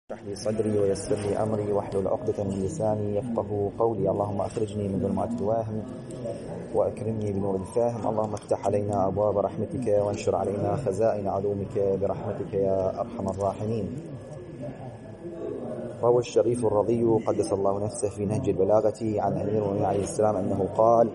اشرح لي صدري ويسر لي أمري واحلل عقدة من لساني يفقهوا قولي. اللهم أخرجني من ظلمات الوهم وأكرمني بنور الفهم. اللهم افتح علينا أبواب رحمتك وانشر علينا خزائن علومك برحمتك يا أرحم الراحمين. روى الشريف الرضي قدس الله نفسه في نهج البلاغة عن أمير المؤمنين عليه السلام أنه قال: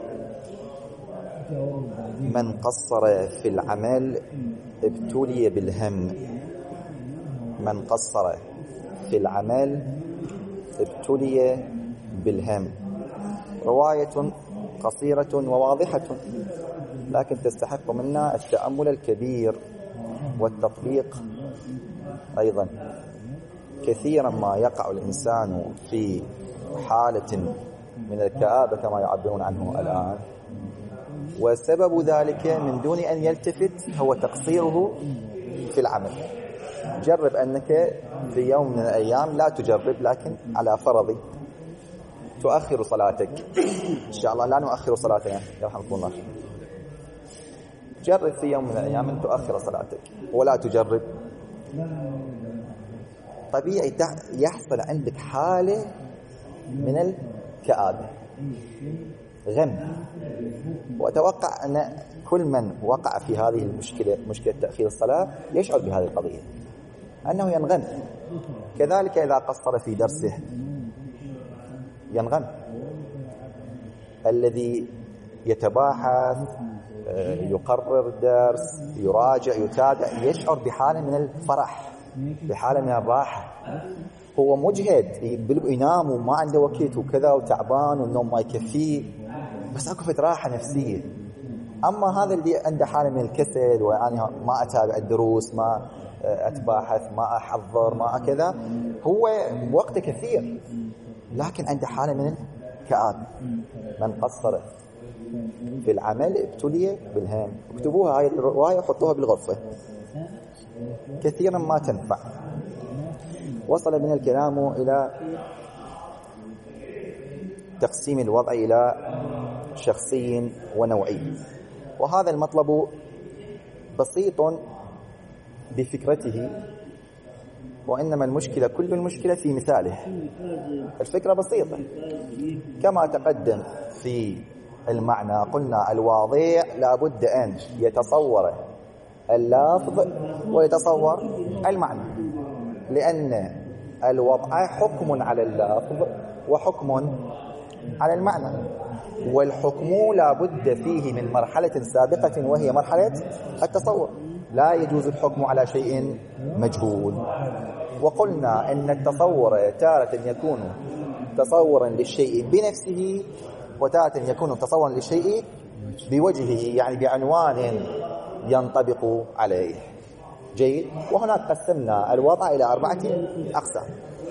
من قصر في العمل ابتلي بالهم. من قصر في العمل ابتلي بالهم. رواية قصيرة وواضحة، لكن تستحق منا التأمل الكبير والتطبيق أيضا. كثيرا ما يقع الإنسان في حالة من الكآبة كما يعبرون عنه الآن، وسبب ذلك من دون أن يلتفت هو تقصيره في العمل. جرب أنك في يوم من الأيام، لا تجرب لكن على فرض، تؤخر صلاتك. إن شاء الله لا نؤخر صلاتنا يرحمكم الله. جرب في يوم من الأيام أن تؤخر صلاتك ولا تجرب، طبيعي يحصل عندك حالة من الكآبة، غم. وأتوقع أن كل من وقع في هذه المشكلة، مشكلة تأخير الصلاة، يشعر بهذه القضية، أنه ينغم. كذلك إذا قصر في درسه ينغم. الذي يتباحث، يقرر الدرس، يراجع، يتابع، يشعر بحالة من الفرح، بحالة من الراحة. هو مجهد، ينام وما عنده وقت وكذا وتعبان والنوم ما يكفيه، بس أكو فترة راحة نفسية. أما هذا اللي عنده حالة من الكسل، ويعني ما أتابع الدروس، ما أتباحث، ما أحضر، ما كذا، هو وقته كثير لكن عنده حالة من الكآبة. من قصر في العمل ابتلي بالهم. اكتبوها هاي الرواية وحطوها بالغرفة، كثيرا ما تنفع. وصل من الكلام إلى تقسيم الوضع إلى شخصي ونوعي، وهذا المطلب بسيط بفكرته، وإنما المشكلة، كل المشكلة في مثاله. الفكرة بسيطة كما تقدم في المعنى. قلنا الواضع لابد أن يتصور اللفظ ويتصور المعنى، لأن الوضع حكم على اللفظ وحكم على المعنى، والحكم لابد فيه من مرحلة سابقة وهي مرحلة التصور. لا يجوز الحكم على شيء مجهول. وقلنا أن التصور تارة يكون تصورا للشيء بنفسه، وتارة يكون تصورا للشيء بوجهه، يعني بعنوان ينطبق عليه. جيد. وهناك قسمنا الوضع إلى 4 أقسام.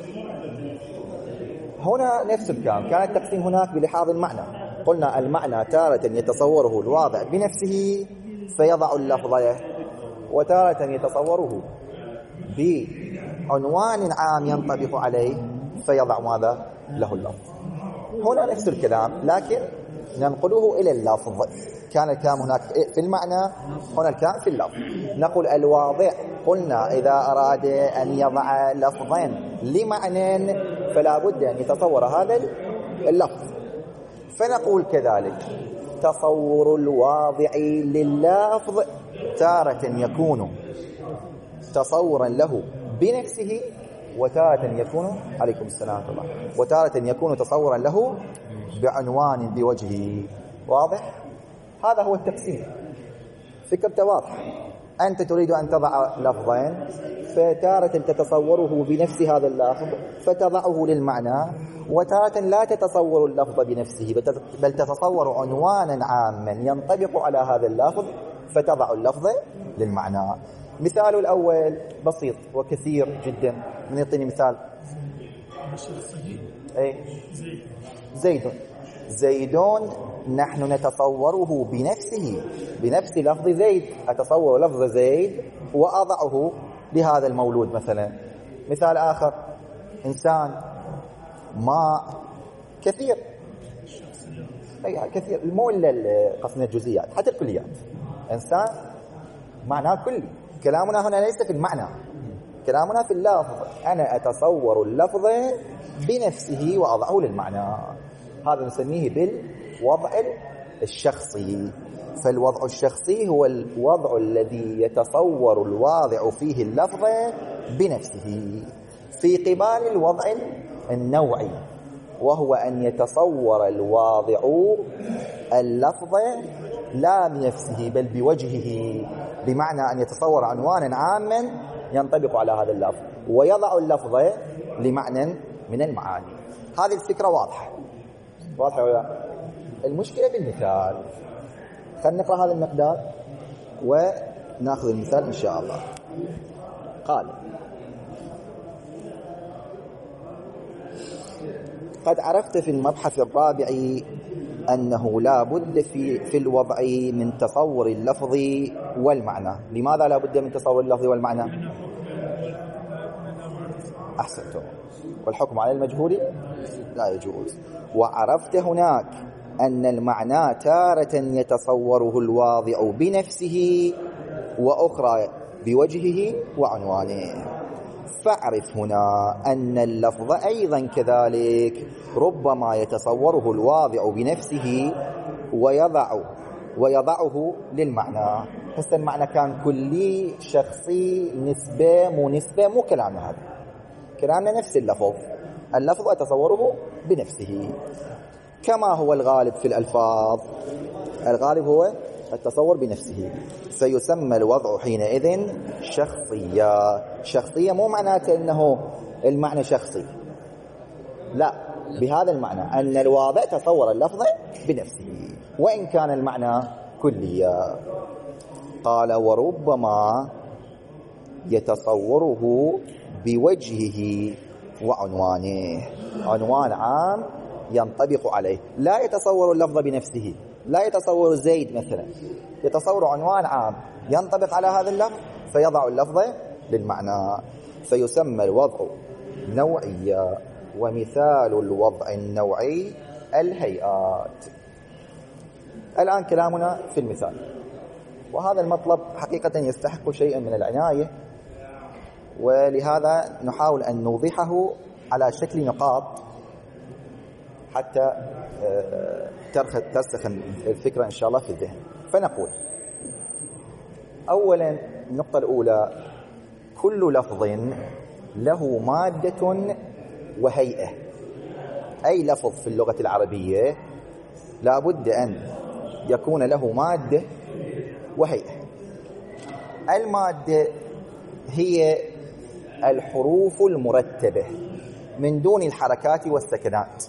هنا نفس الكلام، كان التقسيم هناك بلحاظ المعنى. قلنا المعنى تارة يتصوره الواضع بنفسه فيضع اللفظ، وتارة يتصوره بعنوان عام ينطبق عليه فيضع ماذا له اللفظ. هنا نفس الكلام لكن ننقله إلى اللفظ. كان الكلام هناك في المعنى، هنا الكلام في اللفظ. نقول الواضع، قلنا إذا أراد أن يضع لفظين لمعنى فلا بد أن يتصور هذا اللفظ. فنقول كذلك تصور الواضع لللفظ تارة يكون تصورا له بنفسه، وتارة يكون، عليكم السلام ورحمة الله، وتارة يكون تصورا له بعنوان بوجهه. واضح؟ هذا هو التقسيم. فكرته واضحة. أنت تريد أن تضع لفظين، فتارة تتصوره بنفس هذا اللفظ فتضعه للمعنى، وتارة لا تتصور اللفظ بنفسه بل تتصور عنوانا عاما ينطبق على هذا اللفظ فتضع اللفظ للمعنى. مثال الأول بسيط وكثير جدا. من يعطيني مثال؟ أي زيدون نحن نتصوره بنفسه، بنفس لفظ زيد. أتصور لفظ زيد وأضعه لهذا المولود مثلا. مثال آخر، إنسان، ماء، كثير. كثير، مو إلا قسم الجزئيات، حتى الكليات. إنسان معناه كلي. كلامنا هنا ليس في المعنى، كلامنا في اللفظ، أنا أتصور اللفظ بنفسه وأضعه للمعنى، هذا نسميه بالوضع الشخصي. فالوضع الشخصي هو الوضع الذي يتصور الواضع فيه اللفظ بنفسه، في قبال الوضع النوعي، وهو أن يتصور الواضع اللفظ لا بنفسه بل بوجهه، بمعنى أن يتصور عنوانا عاما ينطبق على هذا اللفظ ويضع اللفظ لمعنى من المعاني. هذه الفكرة واضحة ولا لا؟ المشكلة بالمثال. خلينا نقرأ هذا المقدار ونأخذ المثال إن شاء الله. قال: قد عرفت في المبحث الرابع أنه لا بد في الوضع من تصور اللفظ والمعنى. لماذا لا بد من تصور اللفظ والمعنى؟ أحسنتم. والحكم على المجهول لا يجوز. وعرفت هناك أن المعنى تارة يتصوره الواضع بنفسه وأخرى بوجهه وعنوانه. فاعرف هنا أن اللفظ أيضا كذلك ربما يتصوره الواضع بنفسه ويضعه للمعنى. حتى المعنى كان كلي شخصي نسبة مو نسبة، مو كلامنا هذا، كلامنا نفس اللفظ أتصوره بنفسه كما هو الغالب في الألفاظ. الغالب هو التصور بنفسه، فيسمى الوضع حينئذ شخصية مو معناته أنه المعنى شخصي، لا، بهذا المعنى أن الواضع تصور اللفظ بنفسه وإن كان المعنى كليا. قال: وربما يتصوره بوجهه وعنوانه، عنوان عام ينطبق عليه، لا يتصور اللفظ بنفسه، لا يتصور زيد مثلا، يتصور عنوان عام ينطبق على هذا اللفظ فيضع اللفظ للمعنى، فيسمى الوضع نوعيا. ومثال الوضع النوعي الهيئات. الآن كلامنا في المثال، وهذا المطلب حقيقة يستحق شيئا من العناية، ولهذا نحاول أن نوضحه على شكل نقاط حتى ترسخ الفكرة إن شاء الله في الذهن. فنقول أولا، النقطة الأولى: كل لفظ له مادة وهيئة. أي لفظ في اللغة العربية لا بد أن يكون له مادة وهيئة. المادة هي الحروف المرتبة من دون الحركات والسكنات،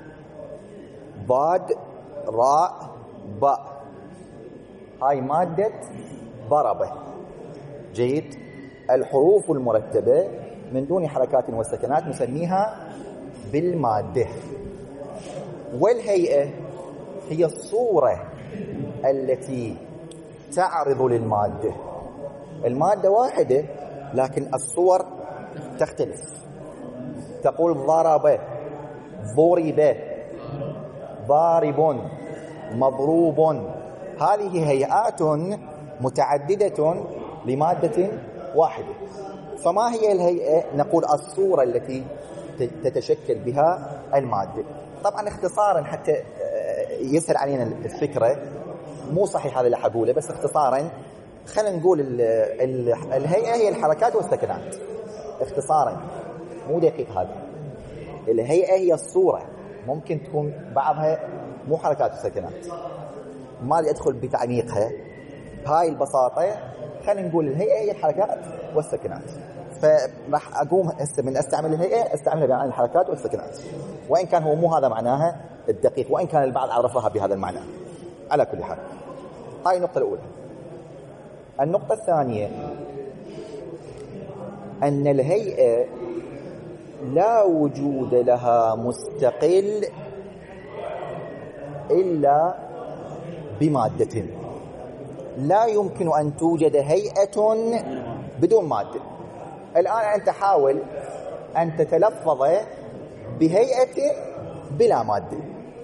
ضاد، راء، باء، هاي مادة ضربة. جيد. الحروف المرتبة من دون حركات والسكنات نسميها بالمادة. والهيئة هي الصورة التي تعرض للمادة. المادة واحدة لكن الصور تختلف. تقول ضرب، ضرب، ضارب، مضروب. هذه هيئات متعددة لمادة واحدة. فما هي الهيئة؟ نقول الصورة التي تتشكل بها المادة. طبعا اختصارا حتى يسهل علينا الفكرة، مو صحيح هذا اللي حقوله، بس اختصارا خلينا نقول الهيئة هي الحركات والسكنات. اختصارا مو دقيق هذا. الهيئة هي الصورة، ممكن تكون بعضها مو حركات وسكنات، ما لي أدخل بتعميقها. هاي البساطة خلينا نقول الهيئة هي الحركات والسكنات. فراح أقوم من أستعمل الهيئة أستعملها بعين الحركات والسكنات، وإن كان هو مو هذا معناها الدقيق، وإن كان البعض عرفها بهذا المعنى. على كل حال، هاي النقطة الأولى. النقطة الثانية أن الهيئة لا وجود لها مستقل إلا بمادة. لا يمكن أن توجد هيئة بدون مادة. الآن أنت حاول أن تتلفظ بهيئة بلا مادة،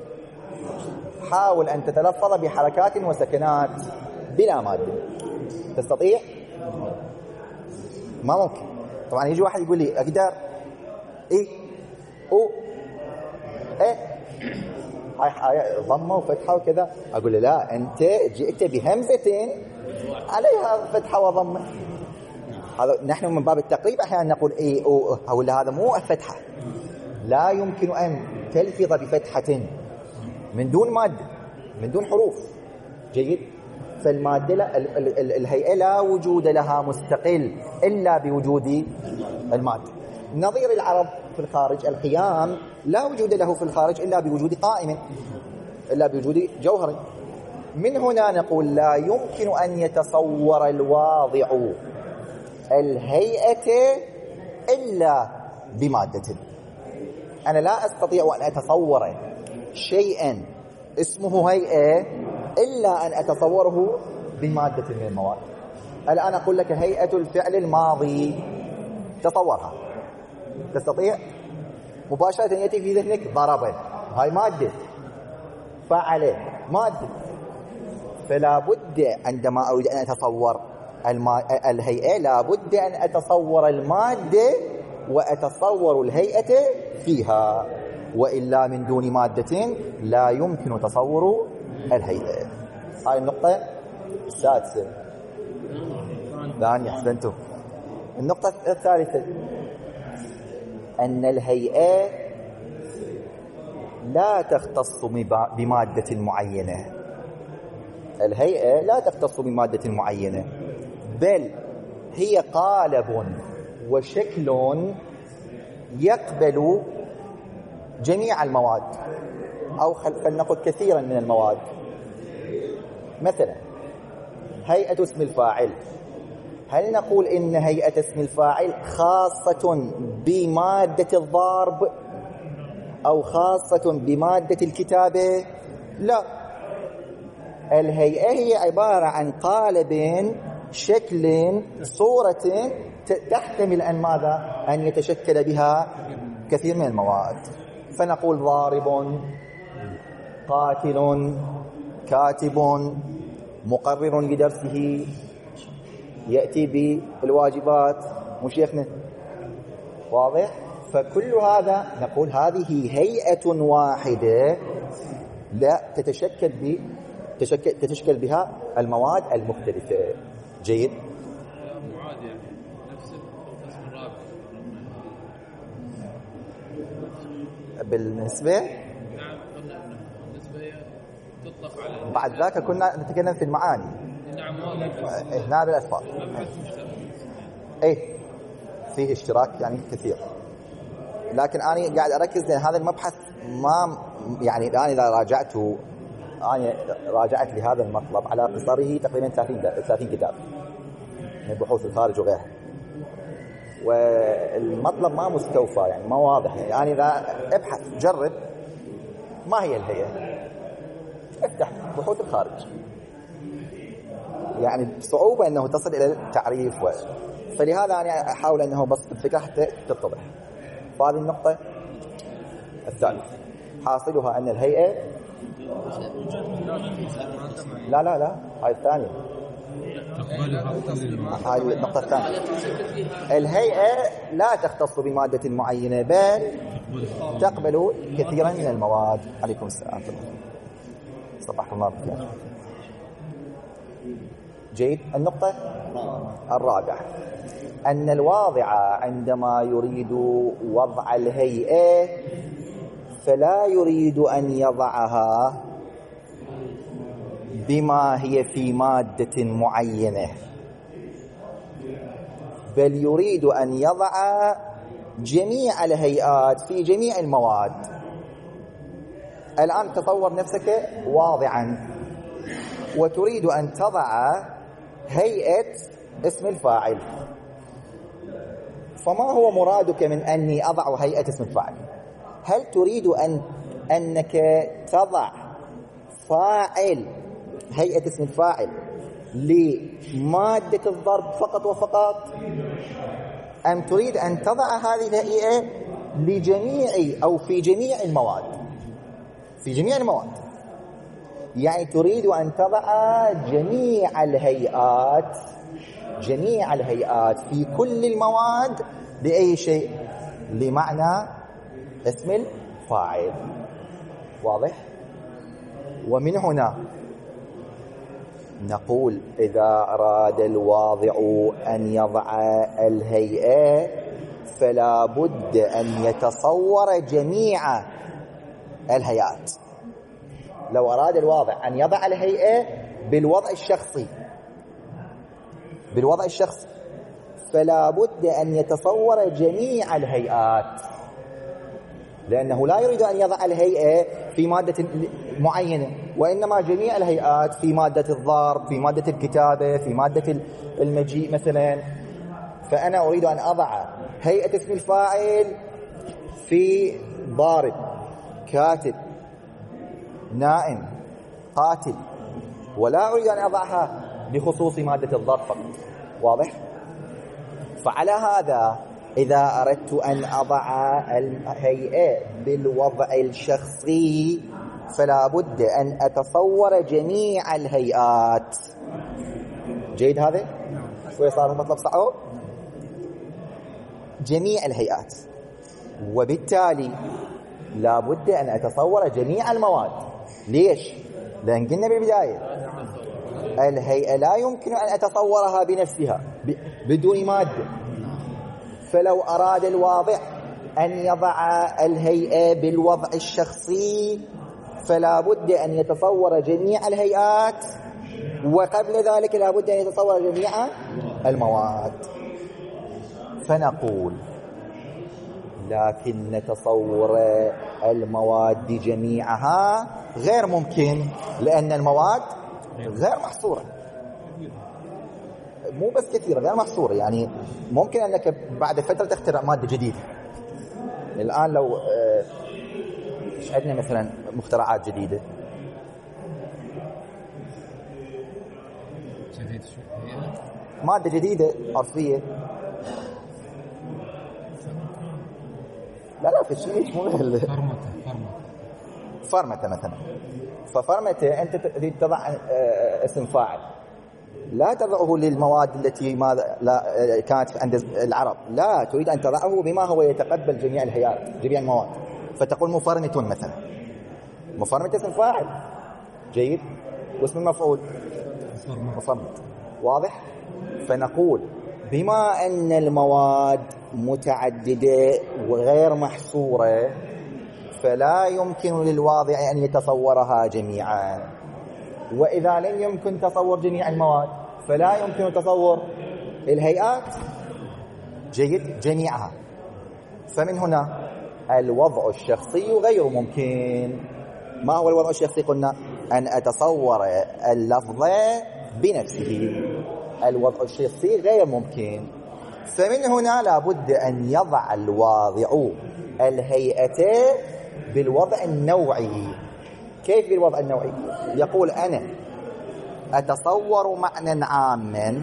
حاول أن تتلفظ بحركات وسكنات بلا مادة. تستطيع؟ ما ممكن. طبعا يجي واحد يقول لي اقدر اي او ايه هاي ضمه وفتحه وكذا، اقول له لا، انت جئت بهمزتين عليها فتحه وضمه. هذا نحن من باب التقريب احيانا نقول اي او هذا مو فتحه، لا يمكن ان تلفظ بفتحه من دون ماده، من دون حروف. جيد. فالماده الهيئه لا وجود لها مستقل الا بوجود الماده. نظير العرض في الخارج، القيام لا وجود له في الخارج الا بوجود قائم، الا بوجود جوهر. من هنا نقول لا يمكن ان يتصور الواضع الهيئه الا بماده. انا لا استطيع ان اتصور شيئا اسمه هيئه الا ان اتصوره بماده من المواد. الان اقول لك هيئه الفعل الماضي، تصورها، تستطيع مباشرة يأتي في ذهنك ضرب، هاي مادة، فعل مادة. فلا بد عندما أريد أن أتصور الهيئة لا بد أن أتصور المادة وأتصور الهيئة فيها، وإلا من دون مادة لا يمكن تصور الهيئة. هاي النقطة السادسة. ثانية، أحسنتم. النقطة الثالثة أن الهيئة لا تختص بمادة معينة. الهيئة لا تختص بمادة معينة، بل هي قالب وشكل يقبل جميع المواد، أو فلنقل كثيرا من المواد. مثلا هيئة اسم الفاعل، هل نقول إن هيئة اسم الفاعل خاصة بمادة الضرب أو خاصة بمادة الكتابة؟ لا، الهيئة هي عبارة عن قالب، شكل، صورة تحتمل أن ماذا؟ أن يتشكل بها كثير من المواد. فنقول ضارب، قاتل، كاتب، مقرر لدرسه، يأتي بالواجبات، مشيخنا، واضح؟ فكل هذا نقول هذه هيئة واحدة لا تتشكل بها المواد المختلفة. جيد. بالنسبة بعد ذاك كنا نتكلم في المعاني. هنا بالألفاظ ايه فيه اشتراك يعني كثير، لكن أنا قاعد أركز لأن هذا المبحث ما يعني الآن إذا راجعته، أنا راجعت لهذا المطلب على قصره تقريبا 30 كتاب من بحوث الخارج وغيرها، والمطلب ما مستوفى، يعني ما واضح. يعني إذا ابحث جرب ما هي الهيئة، افتح بحوث الخارج، يعني بصعوبة أنه تصل إلى التعريف فلهذا أنا أحاول أنه بس الفكرة حتى تتضح. فهذه النقطة الثالثة حاصلها أن الهيئة لا هاي الثانية، هاي النقطة الثانية. الهيئة لا تختص بمادة معينة بل تقبل كثيرا من المواد. عليكم السلام، صباحكم الله بالخير. جيد. النقطة الرابعة أن الواضع عندما يريد وضع الهيئة فلا يريد أن يضعها بما هي في مادة معينة، بل يريد أن يضع جميع الهيئات في جميع المواد. الآن تصور نفسك واضعا وتريد أن تضع هيئة اسم الفاعل، فما هو مرادك من أني أضع هيئة اسم الفاعل؟ هل تريد أنك تضع فاعل هيئة اسم الفاعل لمادة الضرب فقط وفقط، أم تريد أن تضع هذه الهيئة لجميع أو في جميع المواد؟ في جميع المواد، يعني تريد أن تضع جميع الهيئات جميع الهيئات في كل المواد لأي شيء؟ لمعنى اسم الفاعل. واضح؟ ومن هنا نقول إذا أراد الواضع أن يضع الهيئة فلا بد أن يتصور جميع الهيئات. لو أراد الواضع أن يضع الهيئة بالوضع الشخصي فلا بد أن يتصور جميع الهيئات، لأنه لا يريد أن يضع الهيئة في مادة معينة، وإنما جميع الهيئات في مادة الضرب، في مادة الكتابة، في مادة المجيء مثلا. فأنا أريد أن أضع هيئة اسم الفاعل في ضارب، كاتب، نائم، قاتل، ولا أريد أن أضعها بخصوص مادة الضرب فقط. واضح؟ فعلى هذا إذا أردت أن أضع الهيئة بالوضع الشخصي فلا بد أن أتصور جميع الهيئات. جيد هذا؟ شوي صار المطلب صعب؟ جميع الهيئات، وبالتالي لا بد أن أتصور جميع المواد. ليش؟ لأن قلنا بالبداية الهيئة لا يمكن أن أتصورها بنفسها بدون مادة. فلو أراد الواضع أن يضع الهيئة بالوضع الشخصي فلا بد أن يتصور جميع الهيئات، وقبل ذلك لا بد أن يتصور جميع المواد. فنقول لكن تصور المواد جميعها غير ممكن، لأن المواد غير محصورة، مو بس كثيرة، غير محصورة. يعني ممكن أنك بعد فترة تخترع مادة جديدة. الآن لو عندنا مثلا مخترعات جديدة، مادة جديدة عرفية، لا في شيء مو فرمتة مثلا. ففرمتة أنت تريد تضع اسم فاعل، لا تضعه للمواد التي لا كانت عند العرب، لا، تريد أن تضعه بما هو يتقبل جميع الهيئات، جميع المواد. فتقول مفرمة مثلا، مفرمة اسم فاعل. جيد. واسم المفعول مفرمة. واضح؟ فنقول بما أن المواد متعددة وغير محصورة فلا يمكن للواضع أن يتصورها جميعا، وإذا لم يمكن تصور جميع المواد فلا يمكن تصور الهيئات. جيد، جميعها. فمن هنا الوضع الشخصي غير ممكن. ما هو الوضع الشخصي؟ قلنا أن أتصور اللفظ بنفسه. الوضع الشخصي غير ممكن. فمن هنا لابد أن يضع الواضع الهيئة بالوضع النوعي. كيف بالوضع النوعي؟ يقول أنا أتصور معنى عاما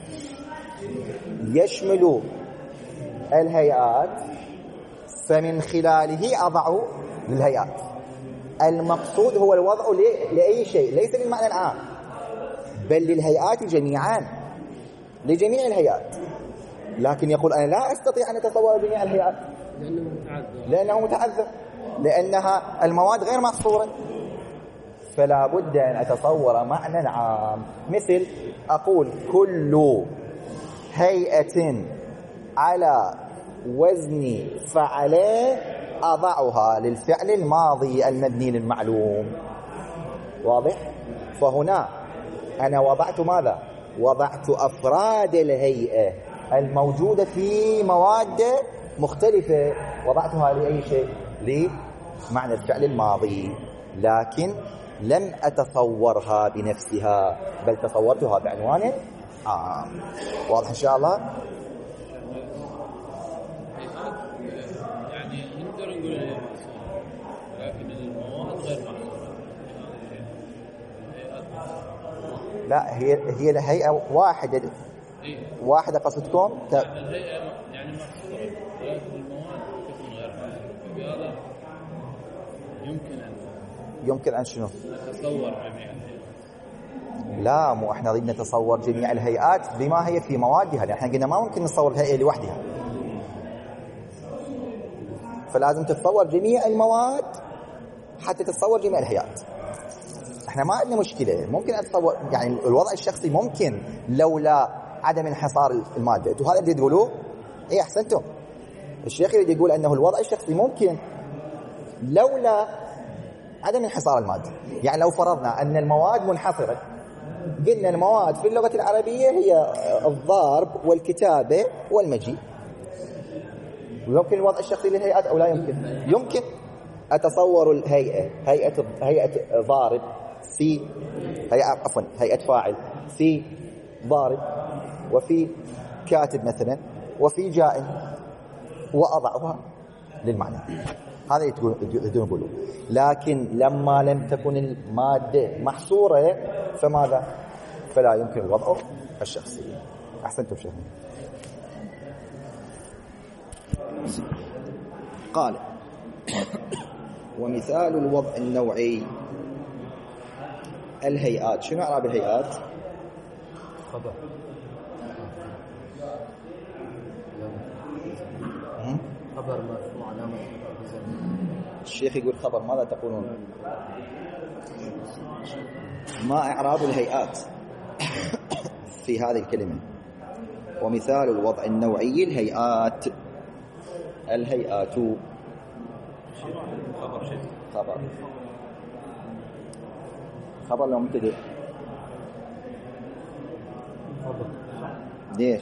يشمل الهيئات، فمن خلاله أضع للهيئات. المقصود هو الوضع لأي شيء، ليس للمعنى العام، بل للهيئات جميعا، لجميع الهيئات. لكن يقول أنا لا أستطيع أن أتصور جميع الهيئات لأنه متعذر، لأنها المواد غير محصورة. فلا بد أن أتصور معنى عام، مثل أقول كل هيئة على وزن فعل أضعها للفعل الماضي المبني للمعلوم. واضح؟ فهنا أنا وضعت ماذا؟ وضعت أفراد الهيئة الموجودة في مواد مختلفة، وضعتها لأي شيء؟ لمعنى الفعل الماضي، لكن لم أتصورها بنفسها، بل تصورتها بعنوان عام. واضح إن شاء الله؟ يعني نقدر نقول هي محصورة، لكن المواد غير محصورة. لا، هي الهيئة واحدة. واحدة قصدكم؟ الهيئة يعني محصورة، ولكن المواد تكون غير محصورة. بهذا يمكن أن شنو؟ نتصور جميع الهيئات. لا، مو احنا نريد نتصور جميع الهيئات بما هي في موادها، لان احنا قلنا ما ممكن نتصور الهيئه لوحدها، فلازم تتصور جميع المواد حتى تتصور جميع الهيئات. احنا ما عندنا مشكله، ممكن اتصور يعني الوضع الشخصي ممكن لولا عدم انحصار الماده. وهذا اللي تقولوه ايه، احسنتم. الشيخ يريد يقول انه الوضع الشخصي ممكن لولا عدم انحصار الماده. يعني لو فرضنا ان المواد منحصره، قلنا المواد في اللغه العربيه هي الضرب والكتابه والمجيء، ويمكن الوضع الشخصي للهيئات او لا يمكن؟ يمكن. اتصور الهيئه، هيئه ضارب في هيئه فاعل في ضارب وفي كاتب مثلا وفي جائن، واضعها للمعنى. هذا يقولون. لكن لما لم تكن الماده محصوره فماذا؟ فلا يمكن الوضع الشخصي. احسنتم شيخ. قال ومثال الوضع النوعي الهيئات. شنو اعراب الهيئات؟ خبر مرفوع علامة. الشيخ يقول خبر، ماذا تقولون؟ ما اعراب الهيئات في هذه الكلمة؟ ومثال الوضع النوعي الهيئات. الهيئات خبر لو مبتدئ. ليش؟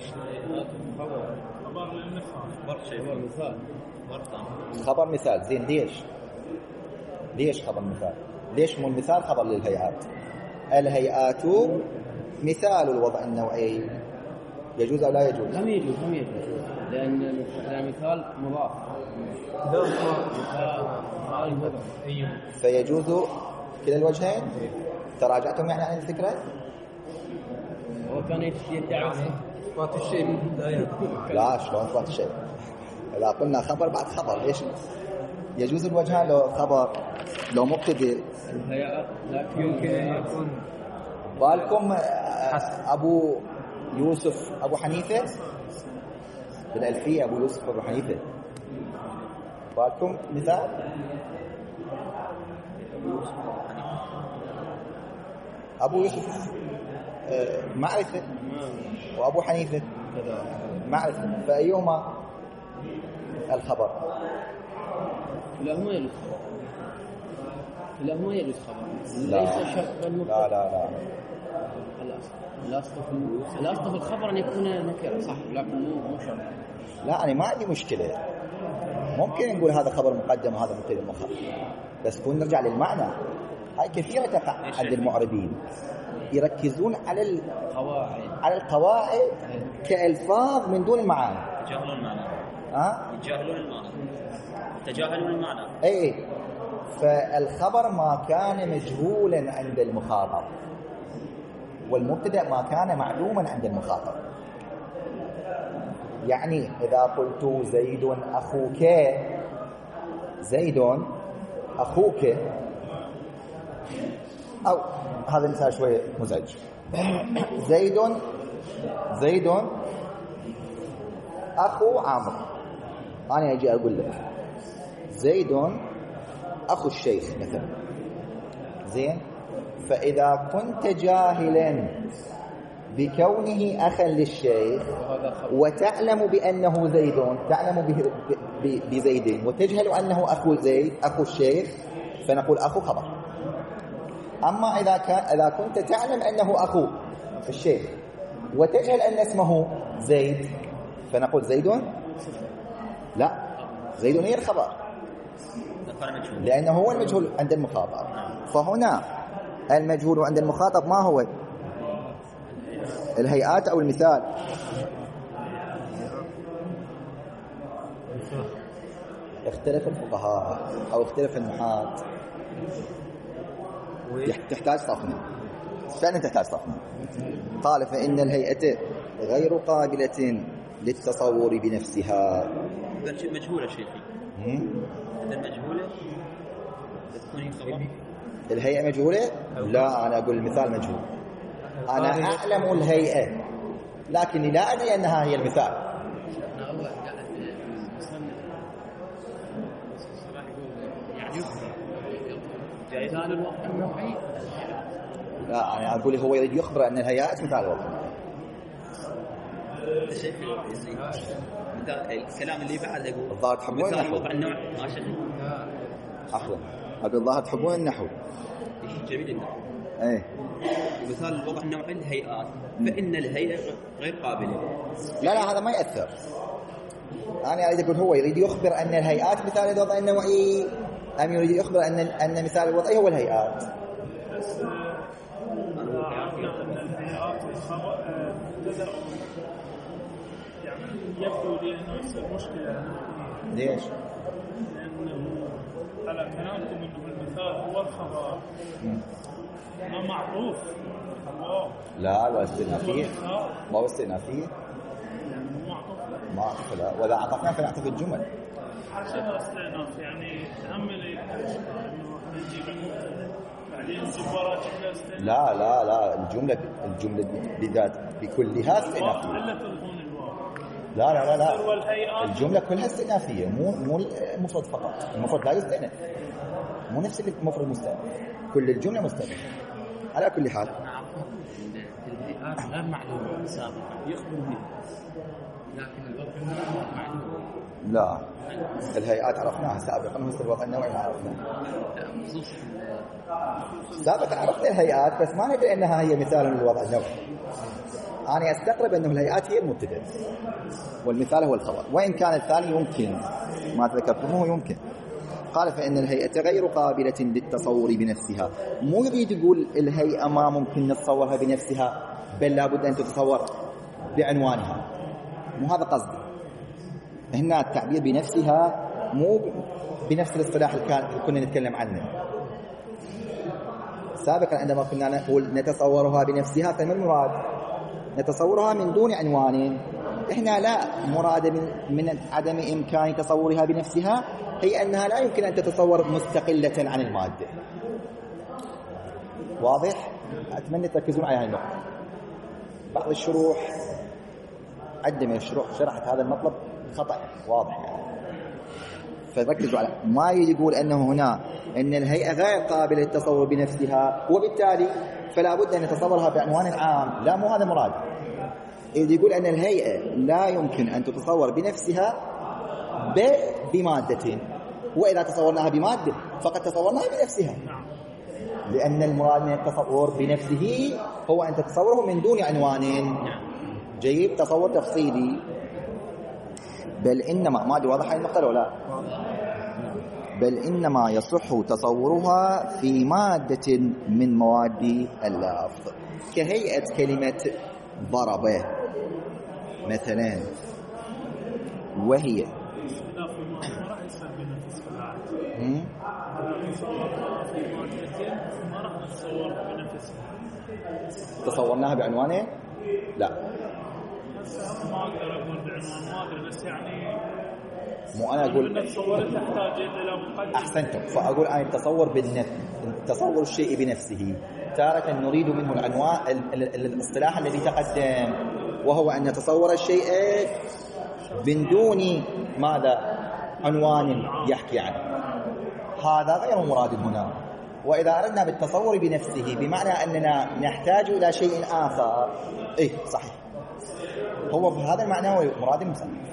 خبر مثال. زين، ليش خبر مثال؟ ليش مو المثال خبر للهيئات؟ الهيئات مثال الوضع النوعي. يجوز او لا يجوز؟ لم يجوز لان المثال مضاف. فيجوز كلا الوجهين. تراجعتم يعني عن الفكرة؟ هو كان يدعي فات الشيء من البداية. لا، شلون فات الشيء؟ إذا قلنا خبر بعد خبر ليش يجوز الوجهان؟ لو خبر لو مبتدئ يمكن يكون بالكم أبو يوسف أبو حنيفة بالألفية، أبو يوسف أبو حنيفة بالكم مثال. أبو يوسف معرفة وأبو حنيفة معرفة، فأيهما الخبر؟ كلاهما يجوز خبر. لا ليس شرط لا لا الأصل في الخبر أن يكون نكرة، صح، لكن مو شرط. لا، أنا ما عندي مشكلة، ممكن نقول هذا خبر مقدم وهذا مبتدأ مؤخر، بس كون نرجع للمعنى. هاي كثيرة تقع عند المعربين، يركزون على القواعد كألفاظ من دون المعاني. يتجاهلون المعنى. يتجاهلون المعنى. اي، فالخبر ما كان مجهولا عند المخاطب، والمبتدأ ما كان معلوما عند المخاطب. يعني إذا قلت زيد أخوك، زيد أخوك، أو هذا مثال شوية مزعج. زيد أخو عمرو. أنا أجي أقول لك زيد أخو الشيخ مثلا. زين، فإذا كنت جاهلا بكونه أخا للشيخ وتعلم بأنه زيد، تعلم بزيد وتجهل أنه أخو زيد أخو الشيخ، فنقول أخو خبر. أما إذا كنت تعلم أنه أخو الشيخ وتجهل أن اسمه زيد، فنقول زيد. لا، زيد هي الخبر لأنه هو المجهول عند المخاطب. فهنا المجهول عند المخاطب ما هو؟ الهيئات أو المثال؟ اختلف الفقهاء أو اختلف النحاة، تحتاج صفنا، فعلا تحتاج صفنا. قال فإن الهيئة غير قابلة للتصور بنفسها. مجهولة شيخي. إذا مجهولة تكون خبر. الهيئة مجهولة؟ لا، أنا أقول المثال مجهول. أنا أعلم الهيئة لكني لا أدري أنها هي المثال. هو قاعد المصنف صلاح يقول يعني جايز هذا الوضع النوعي. لا أنا أقول هو يريد يخبر أن الهيئات مثال الوضع. الشيء مثال الكلام اللي بعد يقول الظاهر تحبون مثال النحو. الوضع النوعي ماشي. عفوا أقول الظاهر تحبون النحو. جميل النحو. إيه مثال الوضع النوعي الهيئات فإن الهيئة غير قابلة. لا هذا ما يأثر. أنا أريد أقول هو يريد يخبر أن الهيئات مثال الوضع النوعي أم يريد يخبر أن مثال الوضعي هو الهيئات؟ يبدو لي أنه يصير مشكلة. ليش؟ لأنه على كلامكم أنه المثال هو الخبر ما معروف. لا واستئنافية ما هو استئنافية ما أعطف لا ولا عطفنا فنعطف الجمل حاشا استئناف يعني تأمل أنه نجيب المبتدأ بعدين نجيب وراء جملة لا الجملة بذات بكلها استئنافية. إلا تلغون الواو. لا الجملة كلها استئنافية مو المفرد فقط. المفرد لا يستأنف مو نفس المفرد المستأنف. كل الجملة مستأنفة على كل حال. الهيئات غير معلومة سابقا يخبر منها لكن الوضع النوعي معلوم. لا الهيئات عرفناها سابقا مثل الوضع النوعي ما عرفناها. سابقا عرفنا الهيئات بس ما ندري أنها هي مثال للوضع النوعي. أنا أستقرب أنه الهيئات هي المبتدأ والمثال هو الخبر وإن كان الثاني يمكن ما تذكرتموه يمكن. قال فإن الهيئة غير قابلة للتصور بنفسها. مو يريد يقول الهيئة ما ممكن نتصورها بنفسها بل لابد أن تتصور بعنوانها. مو هذا قصدي. هنا التعبير بنفسها مو بنفس الاصطلاح اللي كنا نتكلم عنه سابقا عندما كنا نقول نتصورها بنفسها. فما المراد؟ نتصورها من دون عنوان. إحنا لا مراد من عدم إمكان تصورها بنفسها هي أنها لا يمكن أن تتصور مستقلة عن المادة. واضح؟ أتمنى تركزون على هذه النقطة. بعض الشروح عدة من الشروح شرحت هذا المطلب خطأ واضح يعني. فركزوا على ما يقول أنه هنا أن الهيئة غير قابلة للتصور بنفسها وبالتالي فلا بد أن نتصورها بعنوان عام. لا مو هذا مراد. إذا يقول أن الهيئة لا يمكن أن تتصور بنفسها بمادة وإذا تصورناها بمادة فقد تصورناها بنفسها لأن المراد من التصور بنفسه هو أن تتصوره من دون عنوان. جيد تصور تفصيلي. بل إنما ما أدري واضح النقطة ولا بل إنما يصح تصورها في مادة من مواد اللفظ كهيئة كلمة ضربه مثلا وهي تصورناها بعنوانه؟ لا ما أقدر أقول بعنوان ما أدري بس يعني مو أنا أقول تحتاج إلى مقدمة. أحسنتم. فأقول أن التصور تصور الشيء بنفسه تارة نريد منه العنوان الاصطلاح الذي تقدم وهو أن نتصور الشيء من دون ماذا عنوان يحكي عنه. هذا غير مراد هنا. وإذا أردنا بالتصور بنفسه بمعنى أننا نحتاج إلى شيء آخر صحيح هو في هذا المعنى مراد المصنف.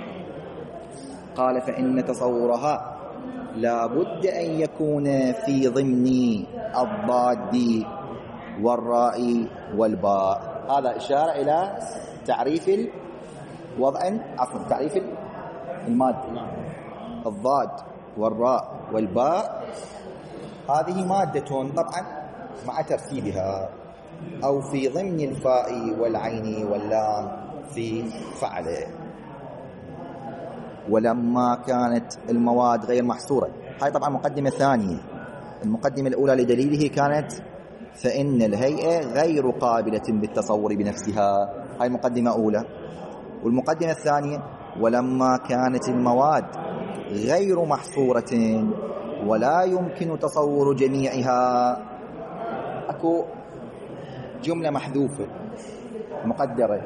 قال فإن تصورها لا بد أن يكون في ضمن الضاد والراء والباء. هذا إشارة إلى تعريف تعريف المادة. الضاد والراء والباء هذه مادة طبعا مع ترتيبها أو في ضمن الفاء والعين واللام في فعله. ولما كانت المواد غير محصورة. هاي طبعا مقدمة ثانية. المقدمة الأولى لدليله كانت فإن الهيئة غير قابلة بالتصور بنفسها. هاي مقدمة أولى. والمقدمة الثانية ولما كانت المواد غير محصورة ولا يمكن تصور جميعها. أكو جملة محذوفة مقدرة.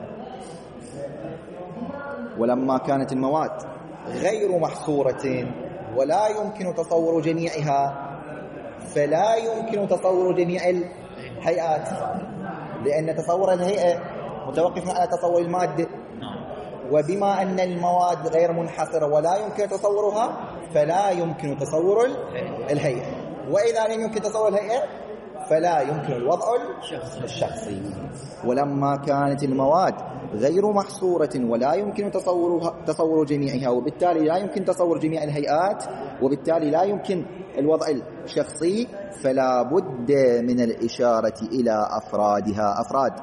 ولما كانت المواد غير محصورة ولا يمكن تصور جميعها فلا يمكن تصور جميع الهيئات، لأن تصور الهيئة متوقف على تصور المادة، وبما أن المواد غير منحصرة ولا يمكن تصورها فلا يمكن تصور الهيئة، وإذا لم يمكن تصور الهيئة فلا يمكن الوضع الشخصي. ولما كانت المواد غير محصورة ولا يمكن تصور جميعها وبالتالي لا يمكن تصور جميع الهيئات وبالتالي لا يمكن الوضع الشخصي، فلا بد من الإشارة إلى أفرادها، أفراد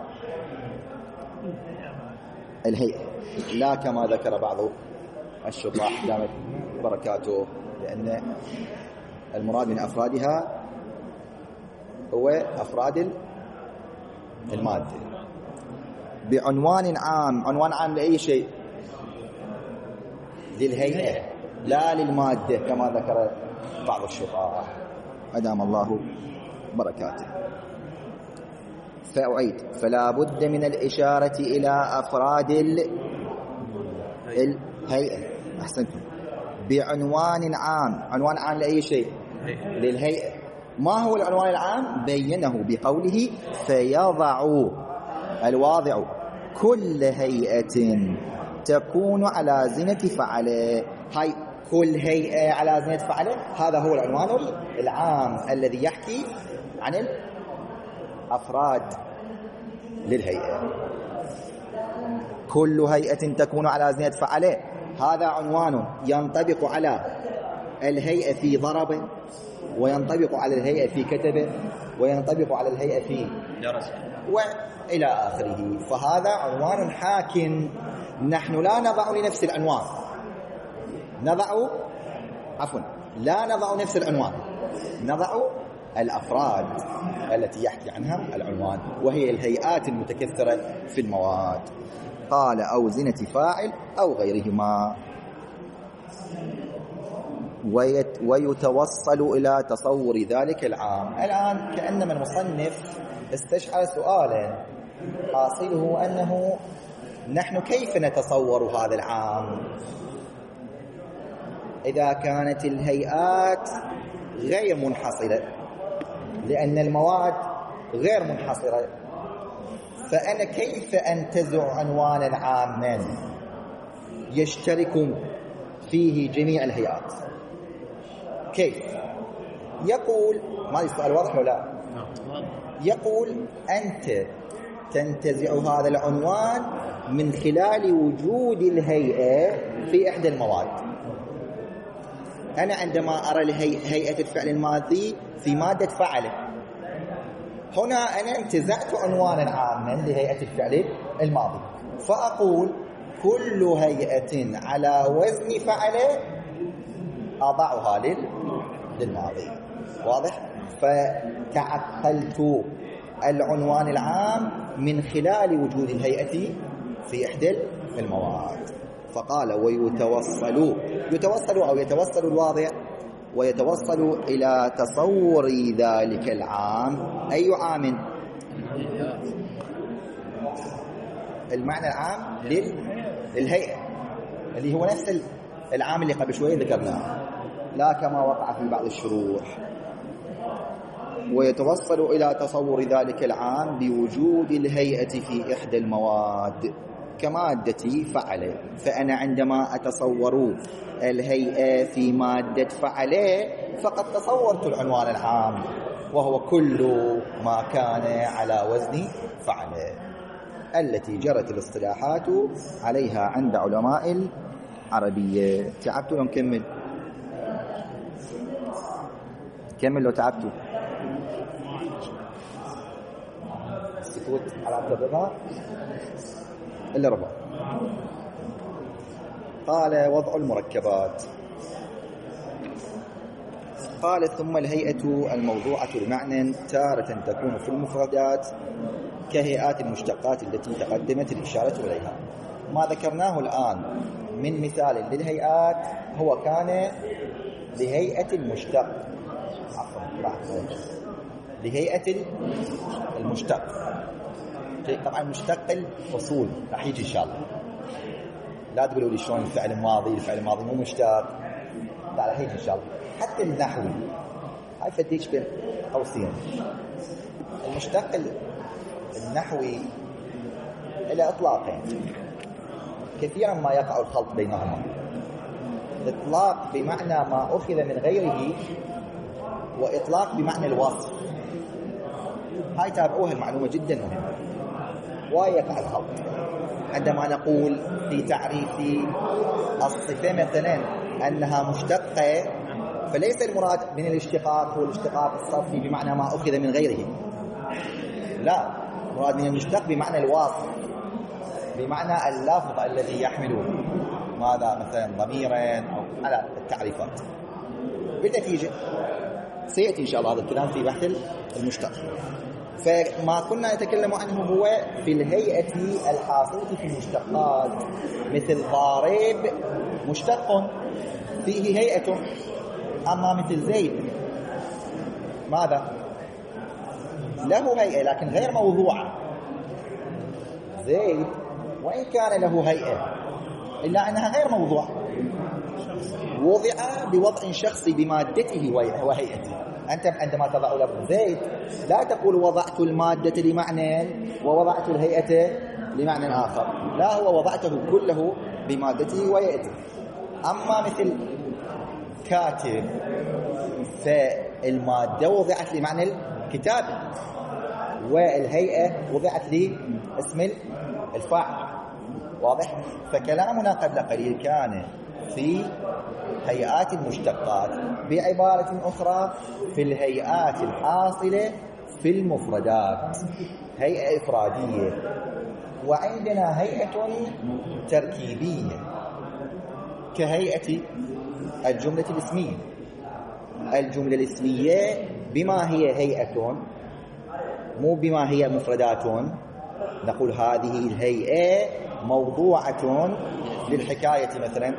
الهيئة، لا كما ذكر بعض الشراح دامت بركاته، لأن المراد من أفرادها هو أفراد المادة بعنوان عام. عنوان عام لأي شيء؟ للهيئة لا للمادة كما ذكر بعض الشراح أدام الله بركاته. فأعيد: فلا بد من الإشارة إلى أفراد الهيئة. أحسنتم. بعنوان عام. عنوان عام لأي شيء؟ للهيئة. ما هو العنوان العام؟ بينه بقوله: فيضع الواضع كل هيئة تكون على زنة فعله. هاي كل هيئة على زنة فعله، هذا هو العنوان العام الذي يحكي عن الأفراد للهيئة. كل هيئة تكون على زنة فعله، هذا عنوان ينطبق على الهيئة في ضربه، وينطبق على الهيئة في كتبه، وينطبق على الهيئة في درسه، وإلى آخره. فهذا عنوان حاكم. نحن لا نضع لنفس العنوان، لا نضع نفس العنوان، نضع الأفراد التي يحكي عنها العنوان، وهي الهيئات المتكثرة في المواد. قال: أو زنة فاعل أو غيرهما. ويتوصل إلى تصور ذلك العام. الآن كأنما المصنف استشعر سؤالا حاصله أنه نحن كيف نتصور هذا العام إذا كانت الهيئات غير منحصرة، لأن المواد غير منحصرة، فأنا كيف أنتزع عنوانا عاما يشترك فيه جميع الهيئات؟ كيف؟ يقول، ما السؤال واضح ولا؟ يقول: أنت تنتزع هذا العنوان من خلال وجود الهيئة في إحدى المواد. أنا عندما أرى هيئة الفعل الماضي في مادة فعله، هنا أنا انتزعت عنوانا عاما لهيئة الفعل الماضي، فأقول: كل هيئة على وزن فعله أضعها للماضي. واضح؟ فتعقلت العنوان العام من خلال وجود الهيئة في إحدى المواد. فقال: يتوصل الواضع ويتوصل إلى تصور ذلك العام. أي عام؟ المعنى العام للهيئة، اللي هو نفس العام اللي قبل شوية ذكرناه، لا كما وقع في بعض الشروح. ويتوصل إلى تصور ذلك العام بوجود الهيئة في إحدى المواد كمادة فعل. فأنا عندما أتصور الهيئة في مادة فعل فقد تصورت العنوان العام، وهو كل ما كان على وزن فعل، التي جرت الاصطلاحات عليها عند علماء العربية. تعبتوا لو نكمل؟ كمل لو تعبتوا. السكوت على الرضا إلا ربع. قال: وضع المركبات. قال: ثم الهيئة الموضوعة المعنى تارة تكون في المفردات كهيئات المشتقات التي تقدمت الإشارة إليها. ما ذكرناه الآن من مثال للهيئات هو كان لهيئة المشتق، لهيئة المشتق، طبعا مشتق الأصول راح يجي إن شاء الله. لا تقولوا لي شلون الفعل الماضي مو مشتق، لا راح يجي إن شاء الله. حتى النحوي هاي فتيش بين قوسين، المشتق النحوي إلى إطلاقين، كثيرا ما يقع الخلط بينهما. إطلاق بمعنى ما أخذ من غيره، وإطلاق بمعنى الوصف. هاي تابعوها، المعلومة جدا مهمة. ويقع الخلط عندما نقول في تعريف الصفة مثلا أنها مشتقة، فليس المراد من الاشتقاق هو الاشتقاق الصرفي بمعنى ما أخذ من غيره، لا، المراد من المشتق بمعنى الوصف، بمعنى اللفظ الذي يحمل ماذا مثلا ضميرا أو على التعريفات. بالنتيجة سيأتي إن شاء الله هذا الكلام في بحث المشتق. فما كنا نتكلم عنه هو في الهيئة الحاصلة في المشتقات، مثل ضارب مشتق فيه هيئة، أما مثل زيد ماذا؟ له هيئة لكن غير موضوعة. زيد وإن كان له هيئة إلا أنها غير موضوع، وضع بوضع شخصي بمادته وهيئته. أنت عندما تضع لفظ زيد لا تقول وضعت المادة لمعنى ووضعت الهيئة لمعنى آخر، لا، هو وضعته كله بمادته وهيئته. أما مثل كاتب فالمادة وضعت لمعنى الكتاب، والهيئة وضعت لاسم الفاعل. واضح؟ فكلامنا قبل قليل كان في هيئات المشتقات، بعبارة أخرى في الهيئات الحاصلة في المفردات، هيئة إفرادية، وعندنا هيئة تركيبية كهيئة الجملة الاسمية. الجملة الاسمية بما هي هيئة، مو بما هي مفردات. نقول هذه الهيئة موضوعة للحكاية مثلا،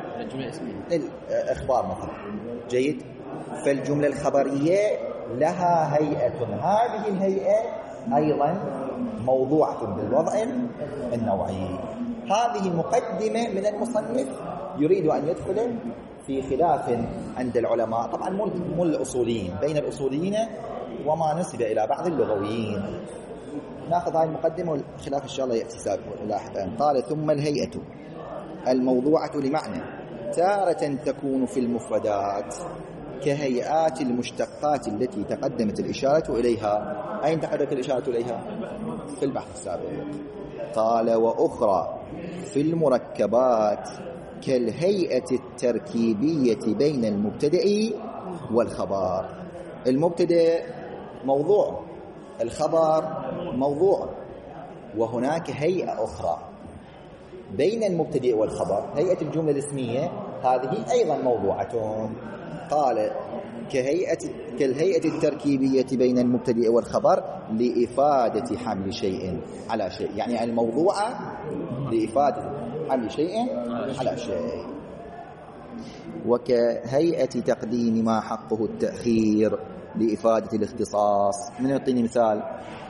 الإخبار مثلا، جيد. فالجملة الخبرية لها هيئة، هذه الهيئة أيضا موضوعة بالوضع النوعي. هذه المقدمة من المصنف يريد أن يدخل في خلاف عند العلماء، طبعا مو الأصوليين، بين الأصوليين وما نسب إلى بعض اللغويين. ناخذ هذه المقدمة والخلاف إن شاء الله يأتي سابقا لاحقا. قال ثم الهيئة الموضوعة لمعنى تارة تكون في المفردات كهيئات المشتقات التي تقدمت الإشارة إليها. أين تقدمت الإشارة إليها؟ في البحث السابق. قال وأخرى في المركبات كالهيئة التركيبية بين المبتدئ والخبر. المبتدئ موضوع، الخبر موضوع، وهناك هيئة أخرى بين المبتدئ والخبر، هيئة الجملة الاسمية، هذه أيضا موضوعة. قال كالهيئة التركيبية بين المبتدئ والخبر لإفادة حمل شيء على شيء، يعني الموضوعة لإفادة حمل شيء على شيء. وكهيئة تقديم ما حقه التأخير لإفادة الاختصاص. من يعطيني مثال؟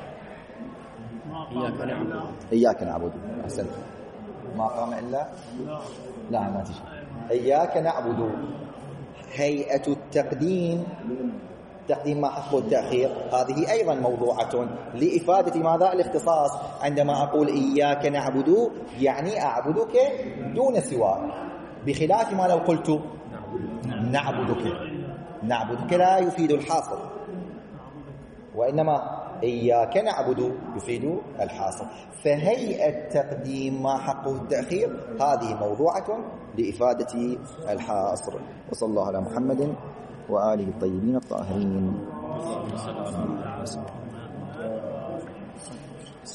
إياك نعبد. أحسنت. ما قام إلا لا ما تشي. إياك نعبد. هيئة التقديم، تقديم ما حقه التأخير، هذه أيضا موضوعة لإفادة ماذا؟ الاختصاص. عندما أقول إياك نعبد يعني أعبدك دون سواك، بخلاف ما لو قلت نعبدك. نعبدك لا يفيد الحاصل، وإنما إياك نعبد يفيد الحاصل. فهيئة تقديم ما حقه التأخير هذه موضوعة لإفادة الحاصر. وصلى الله على محمد وآله الطيبين الطاهرين.